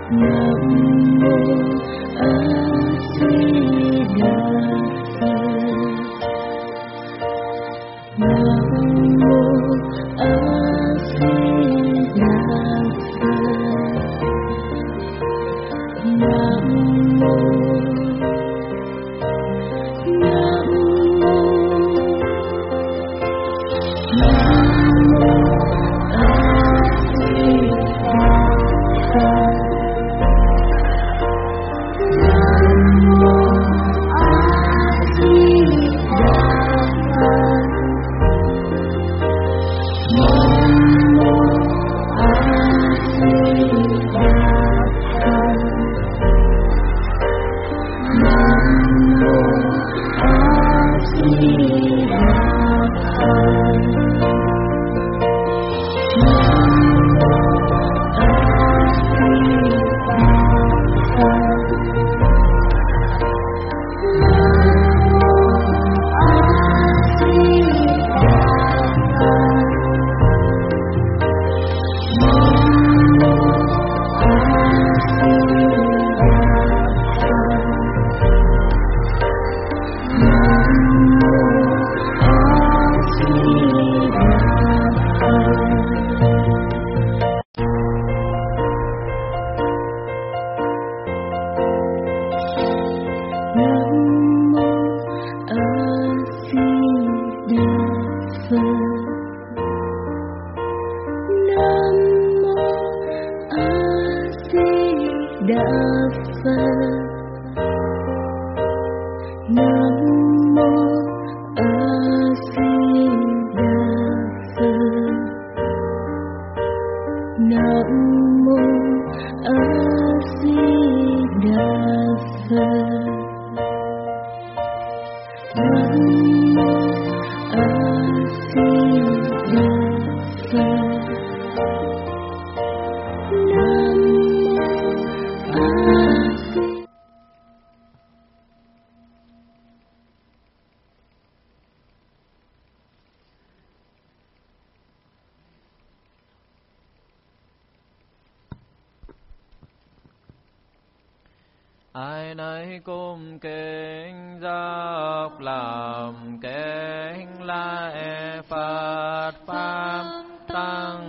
Ai nấy cung kính dốc lòng kính lạy Phật pháp tăng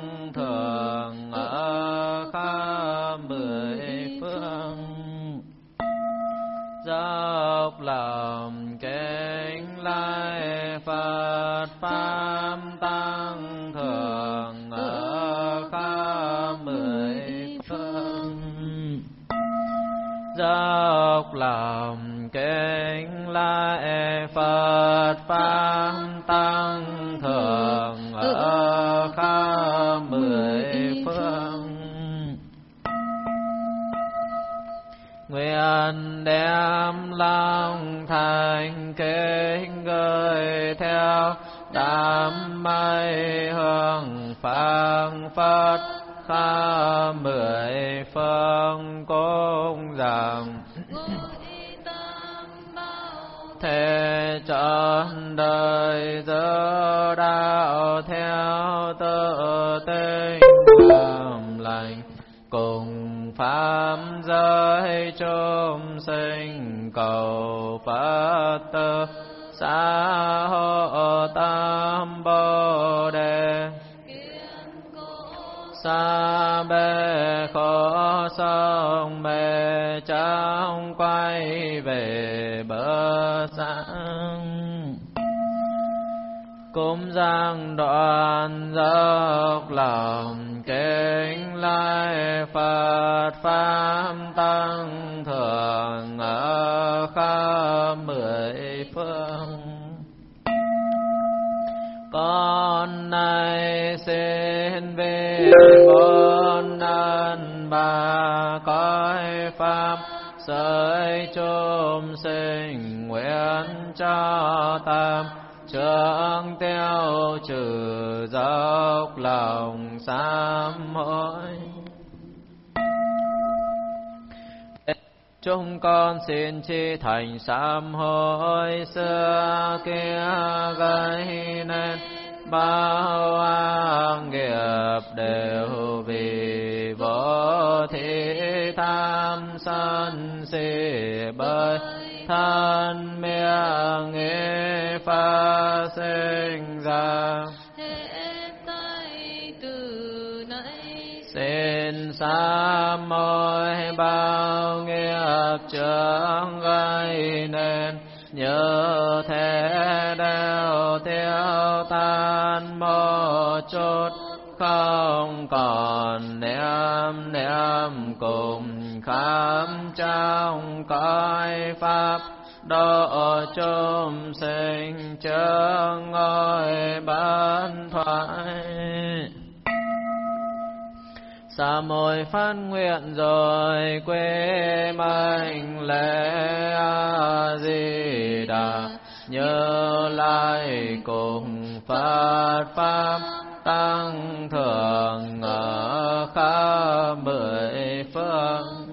thượng ở khắp mười phương. Dốc lòng kính lạy Phật pháp tăng thượng ở khắp mười phương. Dốc lòng kính lạy Phật pháp tăng thượng ở khắp mười phương. Nguyện đem lòng thành kính gửi theo đám mây hương phảng phất khắp mười phương cung rằng thế trọn đời giữ đạo theo tự tinh làm lành, cùng pháp giới chúng sinh cầu Phật tử xã hộ tam bồ đề. Xa bề khổ sông bề trong quay về bờ sáng. Cúng dâng đoạn dốc lòng kính lạy Phật pháp tăng thượng ở khắp mười phương. Con nay xin vì bốn ân ba cõi pháp giới chúng sinh nguyện cho tam trưởng tiêu trừ dốc lòng sám hối. Chúng con xin chi thành sám hối xưa kia gây nên bao ác nghiệp, đều vì vô thị tha sanh si bởi than miệng nghe phát sinh ra. Xin sám hối bao nghiệp chướng gây nên, như thế đều tiêu tan một chút, không còn niệm cùng khắp trong cõi pháp, độ chúng sinh chướng ngôi bất thoại. Sám hối phát nguyện rồi quê mệnh lễ A Di Đà, Như Lai cùng Phật pháp tăng thượng ở khắp mười phương.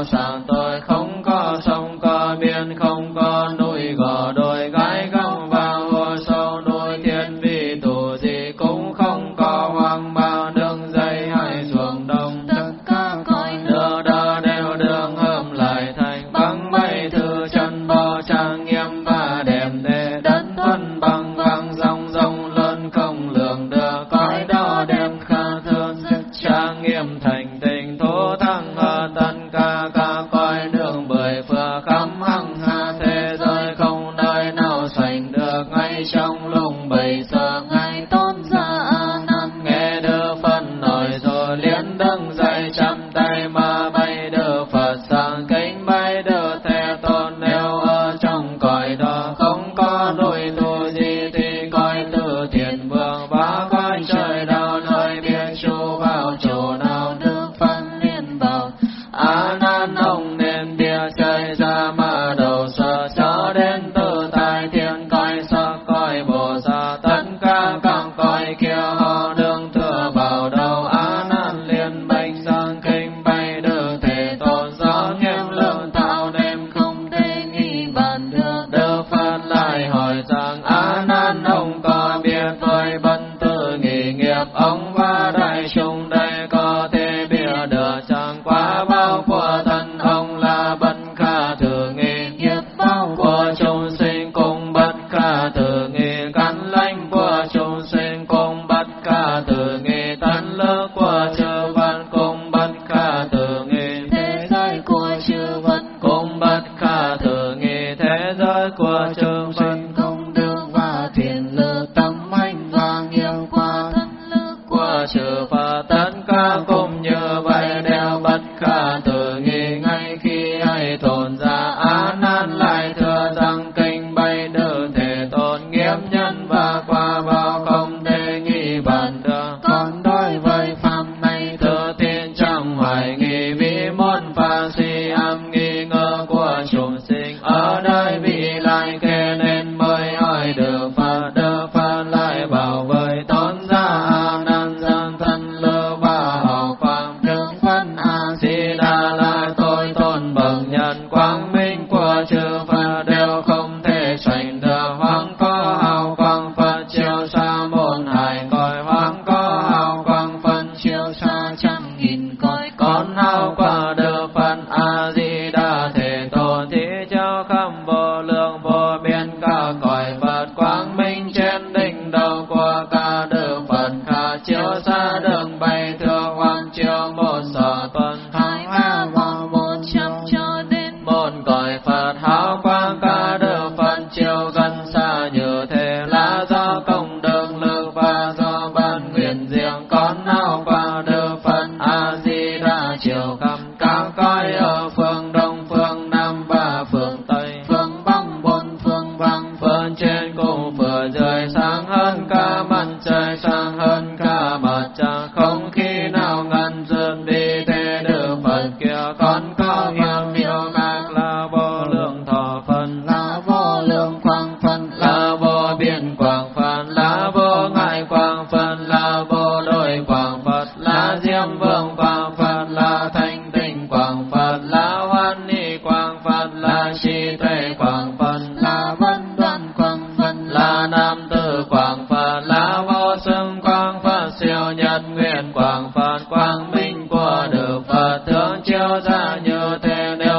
sàng tôi, không có sông có biển, không có núi gò đồi gái gông vào hồ sâu núi thiên vi tù gì cũng không có hoang bao đường dây hay xuồng đông. Tất cả cõi đưa đa đều đường hôm lại thành bằng bay thư chân bò trang nghiêm và đẹp đẽ đất thuần bằng vàng rong rong lớn không lường được cõi đó đẹp khả thương rất trang nghiêm thành tình thố thăng ở tất cả các cõi đường bưởi phừa khắp hằng hà thế giới không nơi nào sánh được ngay trong lùng bầy giờ ngay tôn giả A Nan nghe đưa phân nổi rồi liền đứng dậy chắp tay mà bay đưa Phật sang kính bay đưa thế tôn nếu ở trong cõi đó không có núi tu gì thì cõi từ thiền vương ba cõi trời đâu nơi biết chu vào chỗ nào được phân liên bảo A Nan ông nên biết chạy ra mà đầu sợ cho đến tự tại thiên cõi sắc cõi bồ sát tất cả các cõi kia họ đương thừa vào đầu A Nan liền bạch sang kinh bay đưa thể tôn gió nghiêm lượng thao đêm không thể nghi bàn được đưa Phật lại hỏi rằng A Nan ông có biết với bần tư nghỉ nghiệp ông và đại chúng đây có thể biết được chẳng quá bao của thân ông là bất khả thử nghi nghiệp bao của chúng sinh cùng bất khả thử nghi căn lãnh của chúng sinh cùng bất khả thử nghi tánh lực của chư Phật cùng bất khả thử nghi thế giới của chư Phật cùng bất khả thử nghi thế giới của chư Phật không được và thiện lực tâm anh và nghiệp qua thân lực của chư Phật tất cả cùng như vậy đều bất khả thử nghi ngay khi hay tồn ra A Nan lại thừa rằng kinh bay đưa thể tôn nghiêm nhân và qua bao không thể nghi bàn được còn đối với pháp này thừa thiên chẳng hoài nghi vì môn phá si âm nghi ngờ của chúng sinh ở đây vì lại kể nên mới hỏi được Phật đưa Phật lại bảo với tôn giả A Nan rằng thân lư ba hào quang được phân A Di Đà là tôi tôn bậc nhân quang minh của chư Phật đều không thể sánh được hoang có hào quang Phật chiếu xa môn hải cõi hoang có hào quang Phật chiếu xa trăm nghìn cõi con hào quang được Phật A Di Đà thể tôn thí cho khắp vô lượng vô biên cả cõi Phật quang minh trên đỉnh đầu của cả đức Phật khả chiếu xa đường bay thưa hoàng chiếu một sở tuần hai ba vào 100 cho đến một cõi Phật hào quang cả đức Phật chiếu gần xa như thế là do công đức lực và do ban nguyện riêng con hào quang đức Phật A Di Đà chiếu khắp các cõi ở phương đông phương nam và phương tây phương bắc bốn phương vắng phương trên cùng phương dưới sáng hơn cả mặt trời sáng hơn cả mặt trăng không khi nào ngăn dừng đi thế đức Phật kia còn có hiểm miêu mạc là vô lượng thọ phân là vô lượng quang phân là vô biên quang phân là vô ngại quang phân là vô đối quang Phật là diêm vương quang Phật là thanh tịnh quang Phật là hoan ni quang Phật là trí tuệ quang Phật là vân đoan quang Phật là nam tử quang Phật là vô xưng quang Phật siêu nhân nguyện quang Phật quang minh của đức Phật thương chiếu ra như thế đều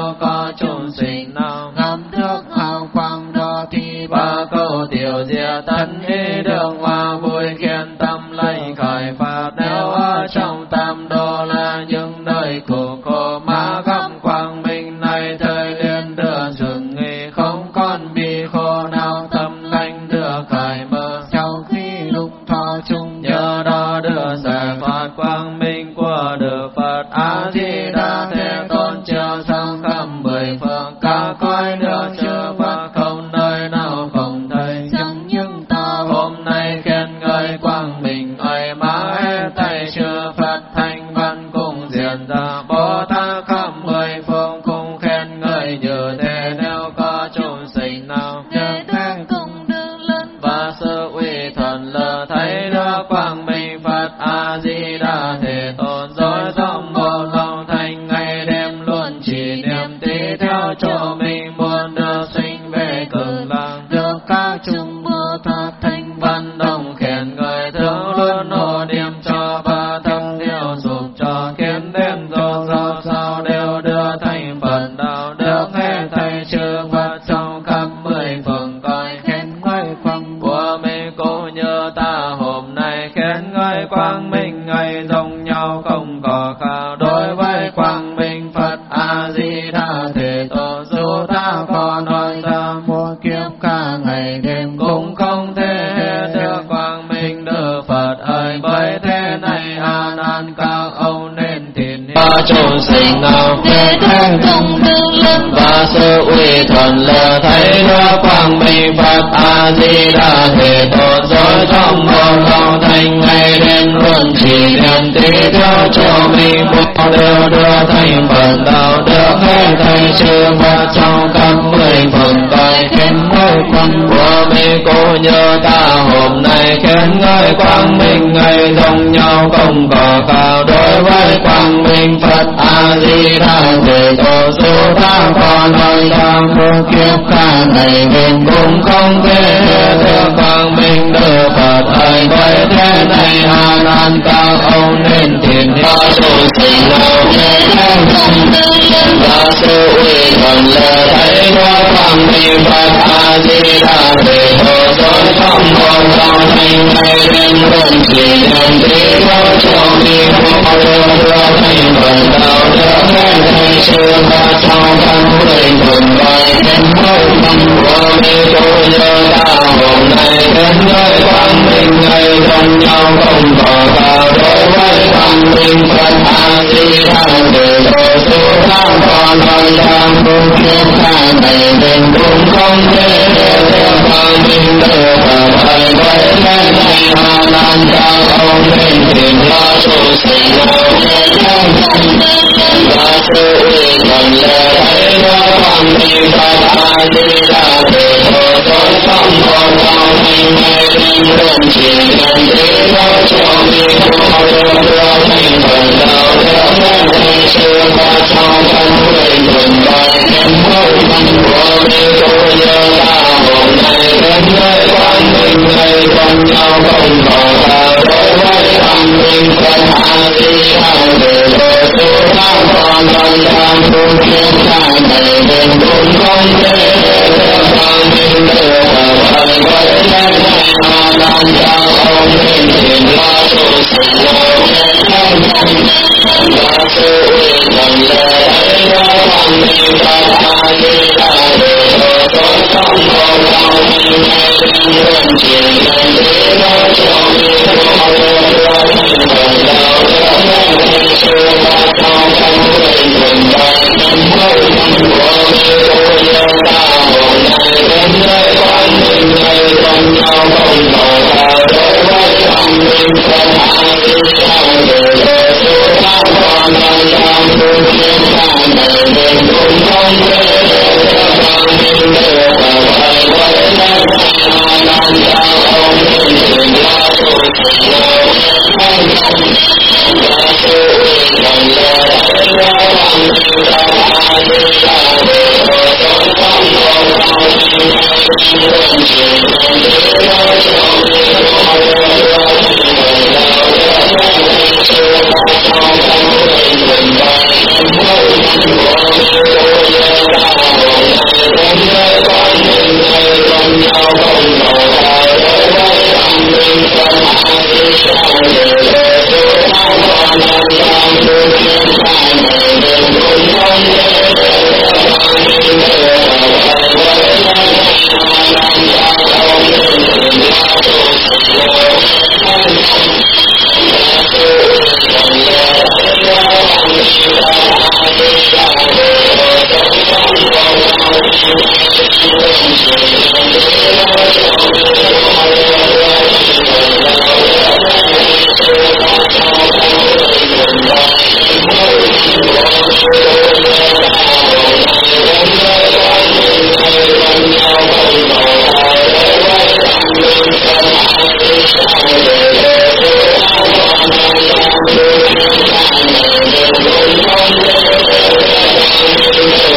niệm tùy theo chỗ mình muốn được sinh về Cực Lạc, được các chúng Bồ Tát thanh văn đồng khen người thương luôn hộ niệm cho ba thâm thiểu dục cho kiến đến do sao đều đưa thành Phật đạo, được nghe thầy chư Phật trong khắp mười phương cõi khen ngợi quang của mình cũng như ta hôm nay khen ngợi quang minh ngày giống nhau không có khác. Đối với quang minh Phật A Di Đà Thế Tôn dù ta có nói ra muôn kiếp cả ngày đêm cũng không thể hết được quang minh Đức Phật ơi. Bởi thế này a nan các ông nên thiền hiệp chúng sinh nào thế thế không tương lớn và sự uy thuận lờ thấy được quang minh Phật A Di Đà Thế Tôn rồi trong một lòng thành ngày đêm luôn chỉ niệm tùy theo cho mình một đều đưa thành Phật đạo, được nghe thầy chư Phật trong khắp mười phương cõi khen ngợi quang của mình cũng như ta hôm nay khen ngợi quang minh ngày giống nhau không có khác. Đối với quang minh Phật A Di Đà Thế Tôn dù ta có nói ra muôn kiếp cả ngày đêm cũng không thể được quang minh Đức Phật ơi. Bởi thế này a nan các ông nên thiền hiệp chúng sinh nào thế thế không tương lớn và sự uy thuận lờ thấy được quang minh Phật A Di Đà Thế Tôn rồi trong một lòng thành ngày đêm luôn chỉ niệm tùy theo cho mình một điều đưa thành Phật đạo, được nghe thầy chư Phật trong khắp mười phương cõi khen ngợi quang của mình cũng như ta hôm nay khen ngợi quang minh ngày giống nhau không có khác. Đối với quang minh Phật A Di Đà Thế Tôn dù ta có nói ra muôn kiếp cả ngày đêm cũng không thể được quang minh Đức Phật ơi. Bởi thế này a nan các ông nên thiền hiệp chúng sinh nào thế thế không tương lớn và sự uy thuận lờ thấy được quang minh Phật A Di Đà Thế Tôn rồi trong một lòng thành ngày đêm luôn chỉ niệm tùy theo cho mình một điều đưa thành Phật đạo, được nghe thầy chư Phật trong khắp mười phương cõi khen ngợi quang của mình cũng như ta hôm nay khen ngợi quang minh ngày giống nhau không có khác. Đối với quang minh Phật A Di Đà Thế Tôn dù ta có nói ra muôn kiếp cả ngày đêm cũng không thể được quang minh Đức Phật ơi. Bởi thế này a nan các ông nên thiền hiệp chúng sinh nào thế thế không tương lớn và sự uy thuận lờ thấy được quang minh Phật A Di Đà Thế Tôn rồi trong một lòng thành ngày đêm luôn chỉ niệm tùy theo cho mình một điều đưa thành Phật đạo, được nghe thầy chư Phật trong khắp mười phương cõi khen ngợi quang của mình cũng như ta hôm nay khen ngợi quang minh ngày giống nhau không có khác. Đối với quang minh Phật A Di Đà Thế Tôn dù ta có nói ra muôn kiếp cả ngày đêm cũng không thể được quang minh Đức Phật ơi. Bởi thế này a nan các ông nên thiền hiệp chúng sinh nào thế thế không tương lớn và sự uy thuận lờ thấy được quang minh Phật A Di Đà Thế Tôn rồi trong một lòng thành ngày đêm luôn chỉ niệm tùy theo cho mình một điều đưa thành Phật đạo, được nghe thầy chư Phật trong khắp mười phương cõi khen ngợi quang của mình cũng như ta hôm nay khen ngợi quang minh ngày giống nhau không có khác. Đối với quang minh Phật A Di Đà Thế Tôn dù ta có nói ra muôn kiếp cả ngày đêm cũng không thể được quang minh Đức Phật ơi. Bởi thế này a nan các ông nên thiền hiệp chúng sinh nào thế thế không tương lớn và sự uy thuận lờ thấy được quang minh Phật A Di Đà Thế Tôn rồi trong một lòng thành ngày đêm luôn chỉ niệm tùy theo cho mình một điều đưa thành Phật đạo, được nghe thầy chư Phật trong khắp mười phương cõi khen ngợi quang của mình cũng như ta hôm nay khen ngợi quang minh ngày giống nhau không có khác. Đối với quang minh Phật A Di Đà Thế Tôn dù ta có nói ra muôn kiếp cả ngày đêm cũng không thể được quang minh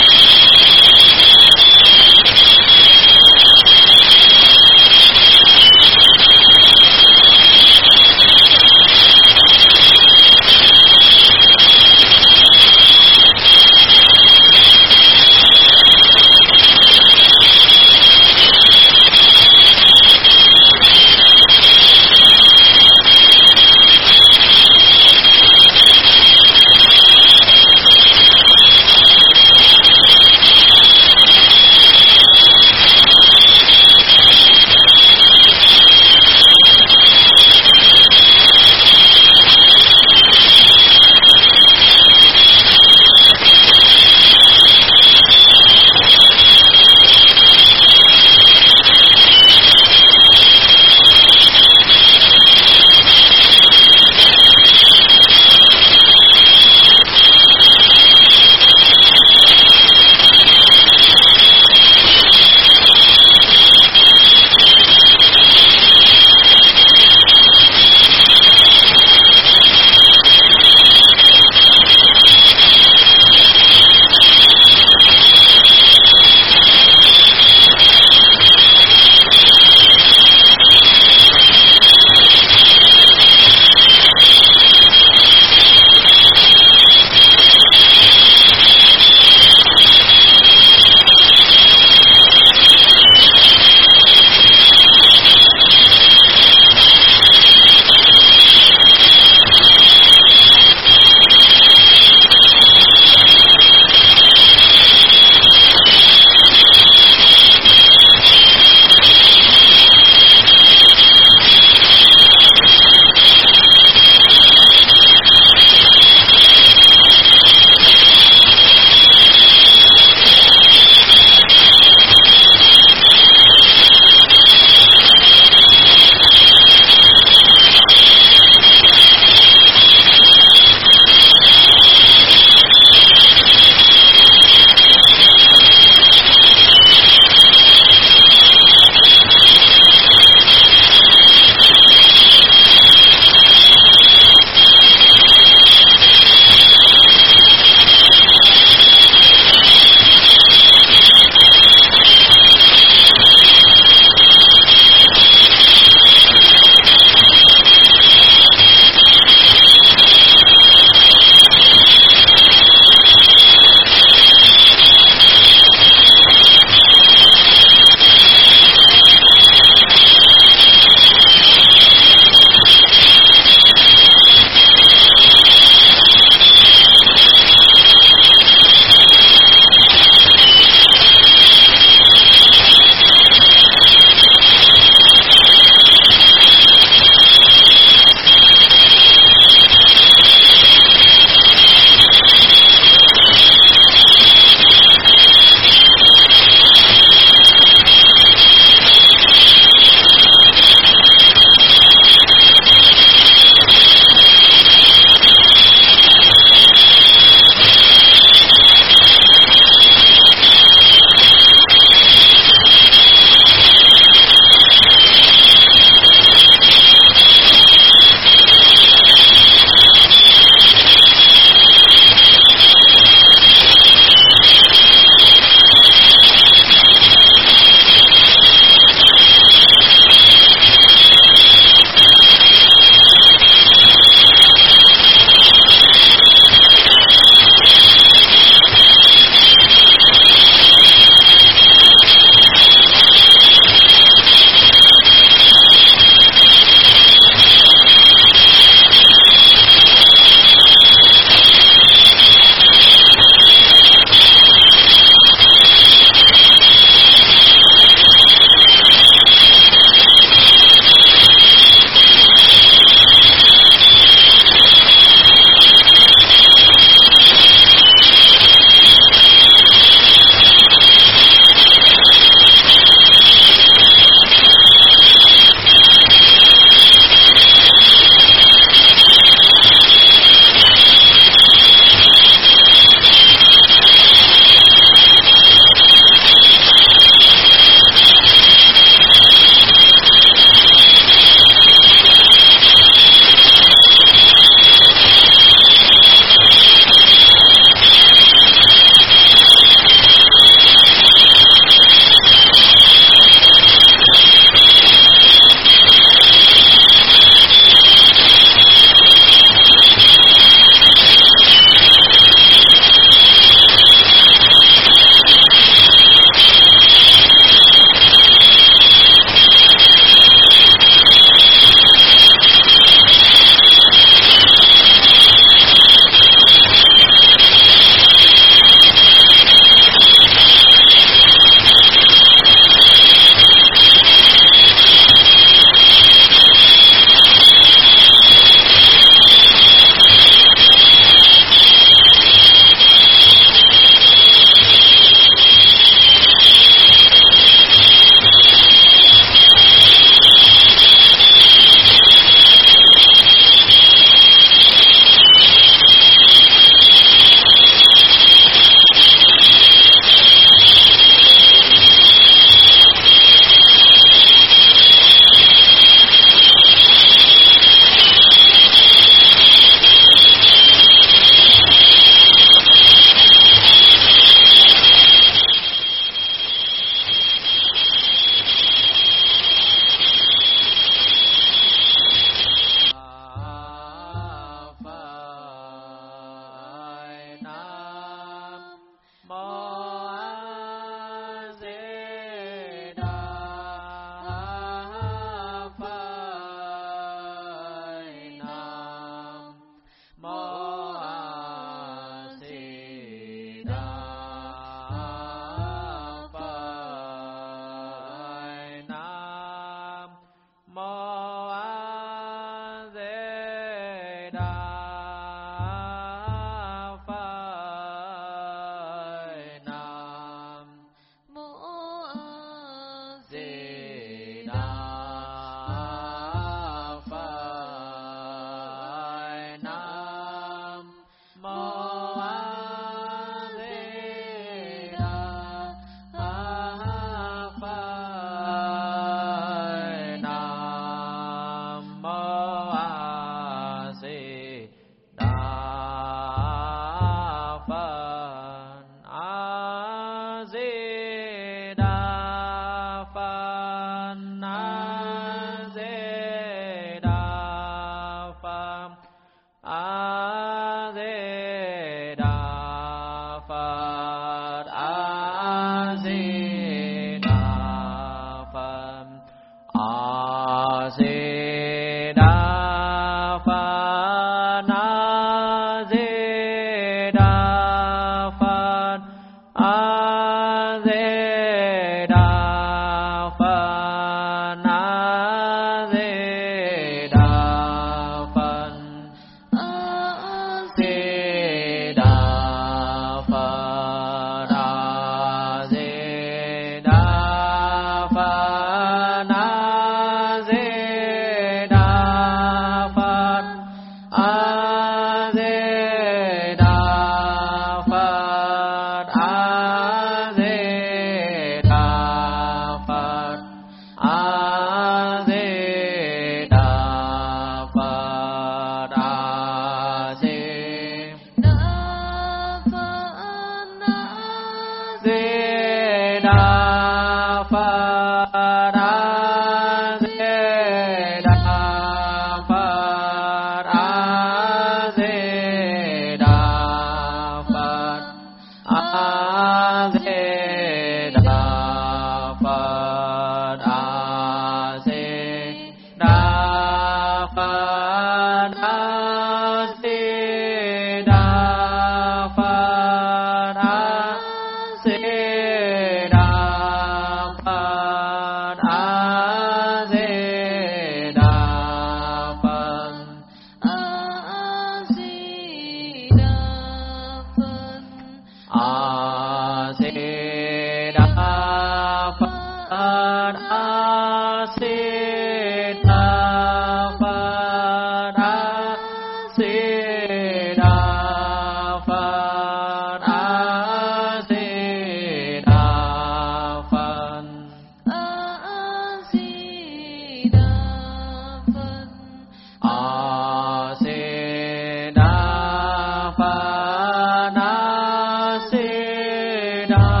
Đà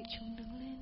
chúng đứng lên.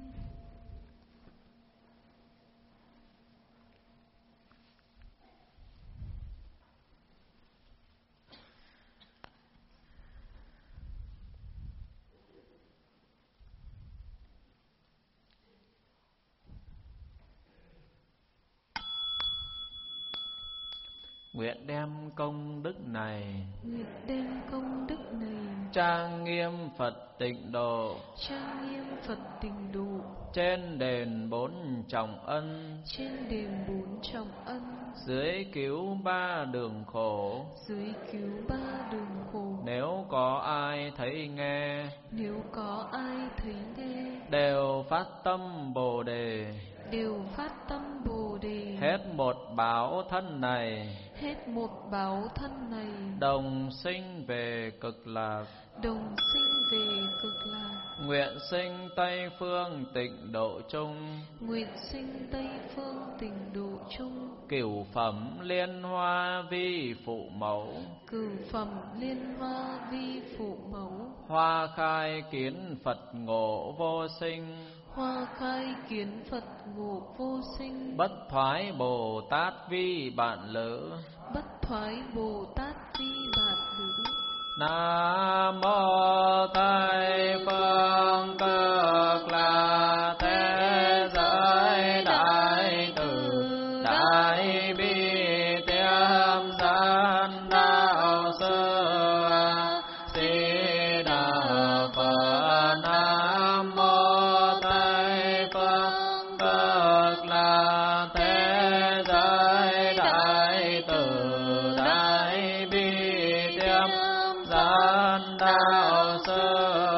Nguyện đem công đức này, nguyện đem công đức này trang nghiêm Phật Tịnh Độ, trang nghiêm Phật Tịnh Độ, trên đền bốn trọng ân, trên đền bốn trọng ân, dưới cứu ba đường khổ, dưới cứu ba đường khổ. Nếu có ai thấy nghe, nếu có ai thấy nghe, đều phát tâm Bồ Đề, đều phát tâm Bồ Đề. hết một báo thân này, hết một báo thân này, đồng sinh về cực lạc, đồng sinh về cực lạc. Nguyện sinh Tây Phương Tịnh Độ chung, nguyện sinh Tây Phương Tịnh Độ chung, cửu phẩm liên hoa vi phụ mẫu, cửu phẩm liên hoa vi phụ mẫu. hoa khai kiến Phật ngộ vô sinh, hoa khai kiến Phật ngộ vô sinh. bất thoái Bồ Tát vi bạn lữ, bất thoái Bồ Tát vi bạn lữ. Nam mô Tây Phương Cực Lạc Thế Giới Đại Từ Đại Bi Tiêm Gian Đạo Sư Di Đà Phật. Nam mô Tây Phương Cực Lạc Thế Giới Đại Từ Đại Bi Tiêm Gian Đạo Sư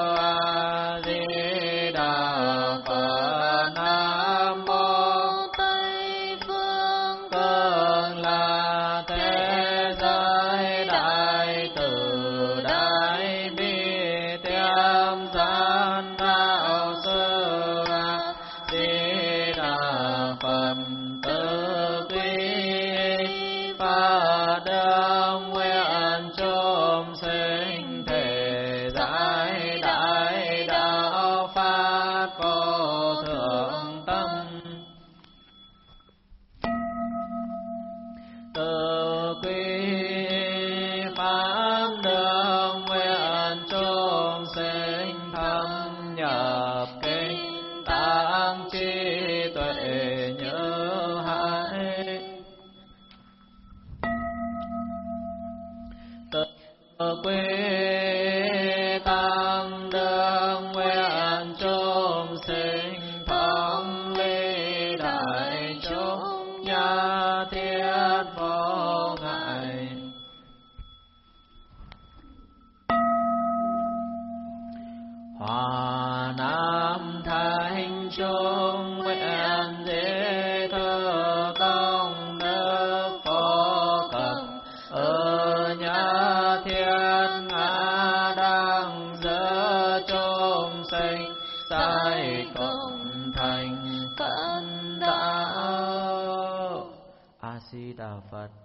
Di Đà Phật. Nam mô Tây Phương Cực Lạc Thế Giới Đại Từ Đại Bi Tiêm Gian Đạo Sư Di Đà Phật. Tự quy Phật đương nguyện chung sinh thể giải đại đạo pháp vô thượng tâm. Tự quy Pháp đương nguyện chung sinh thâm nhập kinh tăng trí tuệ như hải. Tự quy tăng đương nguyện chung sinh thống ly đại chúng nhà thiết vô ngại. Hòa nam thanh trung nguyện di thư công đức phổ cập ở nhà thiên ngã đăng giữa chúng sinh sai cộng thành cận đạo. A Di Đà Phật.